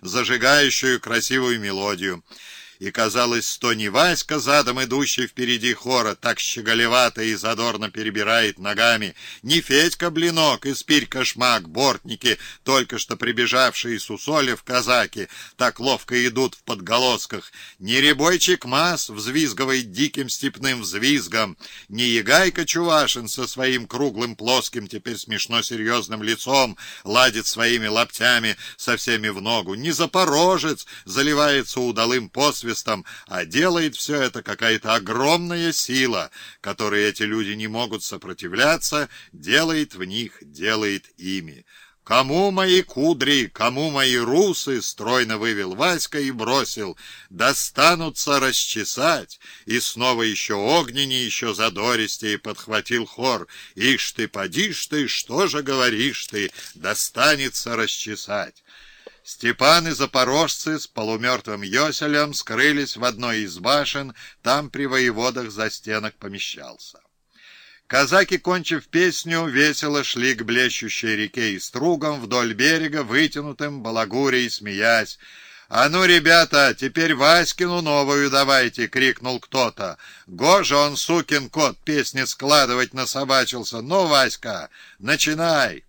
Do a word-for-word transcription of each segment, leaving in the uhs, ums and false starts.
зажигающую красивую мелодию. И, казалось, что не Васька, задом идущий впереди хора, так щеголевато и задорно перебирает ногами, не Федька Блинок и Спирька Шмак, бортники, только что прибежавшие с усолев казаки, так ловко идут в подголосках, не Рябойчик Мас взвизгивает диким степным взвизгом, не Егайка Чувашин со своим круглым, плоским, теперь смешно серьезным лицом ладит своими лаптями со всеми в ногу, не Запорожец заливается удалым посвистом, а делает все это какая-то огромная сила, которой эти люди не могут сопротивляться, делает в них, делает ими. «Кому мои кудри, кому мои русы?» — стройно вывел Васька и бросил. «Достанутся расчесать!» И снова еще огненнее, еще задористее подхватил хор. «Ишь ты, подишь ты, что же говоришь ты? Достанется расчесать!» Степан и запорожцы с полумертвым Йоселем скрылись в одной из башен, там при воеводах застенок помещался. Казаки, кончив песню, весело шли к блещущей реке и стругам вдоль берега, вытянутым балагурей, смеясь. «А ну, ребята, теперь Васькину новую давайте!» — крикнул кто-то. «Гожа он, сукин кот, песни складывать насобачился! Ну, Васька, начинай!»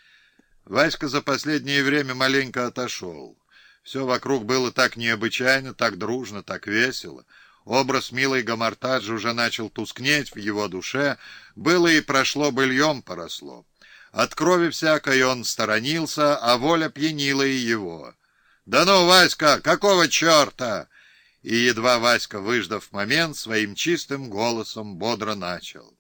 Васька за последнее время маленько отошел. Все вокруг было так необычайно, так дружно, так весело. Образ милой Гомартаджи уже начал тускнеть в его душе, было и прошло, быльем поросло. От крови всякой он сторонился, а воля пьянила и его. «Да ну, Васька, какого черта?» И едва Васька, выждав момент, своим чистым голосом бодро начал.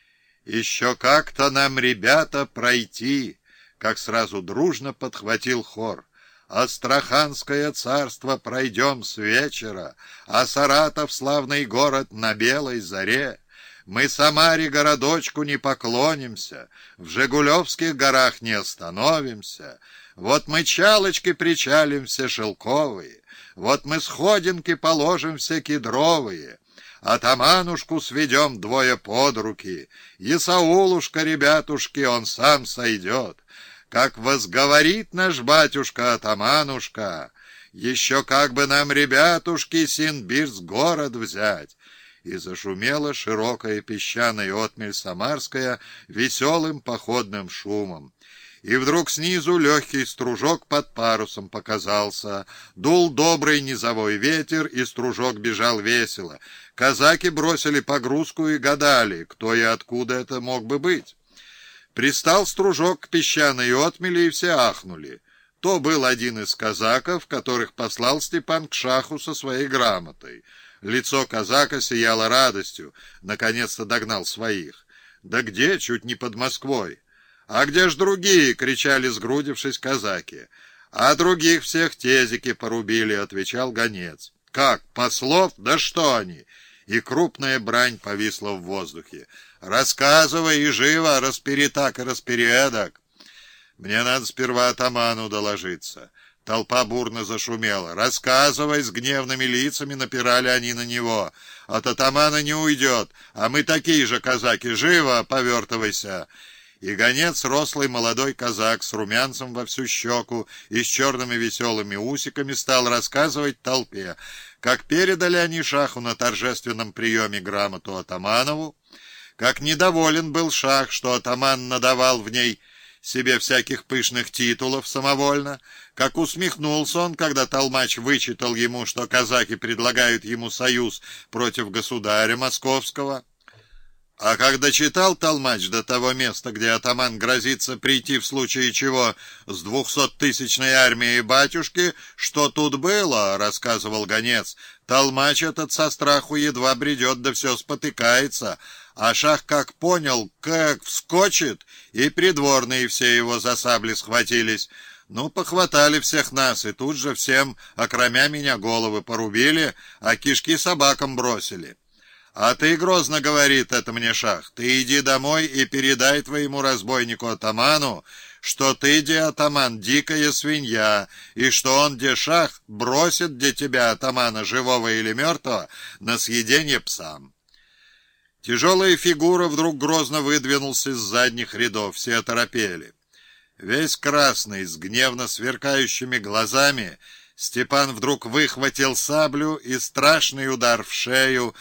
«Еще как-то нам, ребята, пройти!» Как сразу дружно подхватил хор. «Астраханское царство пройдем с вечера, а Саратов, славный город, на белой заре. Мы Самаре городочку не поклонимся, в Жигулевских горах не остановимся. Вот мы Чалочки причалим все шелковые, вот мы Сходинки положим все кедровые. Атаманушку сведем двое под руки, Исаулушка, ребятушки, он сам сойдет. Как возговорит наш батюшка-атаманушка, еще как бы нам, ребятушки, Синбирск город взять!» И зашумела широкая песчаная отмель Самарская веселым походным шумом. И вдруг снизу легкий стружок под парусом показался. Дул добрый низовой ветер, и стружок бежал весело. Казаки бросили погрузку и гадали, кто и откуда это мог бы быть. Пристал стружок к песчаной отмели, и все ахнули. То был один из казаков, которых послал Степан к шаху со своей грамотой. Лицо казака сияло радостью, наконец-то догнал своих. «Да где? Чуть не под Москвой!» «А где ж другие?» — кричали, сгрудившись, казаки. «А других всех тезики порубили», — отвечал гонец. «Как? Послов? Да что они?» И крупная брань повисла в воздухе. «Рассказывай и живо, распери так и распери эдак». «Мне надо сперва атаману доложиться». Толпа бурно зашумела. «Рассказывай!» — с гневными лицами напирали они на него. «От атамана не уйдет, а мы такие же казаки. Живо, повертывайся!» И гонец, рослый молодой казак с румянцем во всю щеку и с черными веселыми усиками, стал рассказывать толпе, как передали они шаху на торжественном приеме грамоту атаманову, как недоволен был шах, что атаман надавал в ней себе всяких пышных титулов самовольно, как усмехнулся он, когда толмач вычитал ему, что казаки предлагают ему союз против государя московского. А когда читал толмач до того места, где атаман грозится прийти в случае чего с двухсоттысячной армией батюшки, что тут было, рассказывал гонец, толмач этот со страху едва бредет, да все спотыкается, а шах как понял, как вскочит, и придворные все его за сабли схватились. Ну, похватали всех нас, и тут же всем, окромя меня, головы порубили, а кишки собакам бросили. «А ты, грозно говорит это мне шах, ты иди домой и передай твоему разбойнику-атаману, что ты, де атаман, дикая свинья, и что он, де шах, бросит де тебя, атамана, живого или мертвого, на съедение псам». Тяжелая фигура вдруг грозно выдвинулся из задних рядов, все оторопели. Весь красный, с гневно сверкающими глазами, Степан вдруг выхватил саблю и страшный удар в шею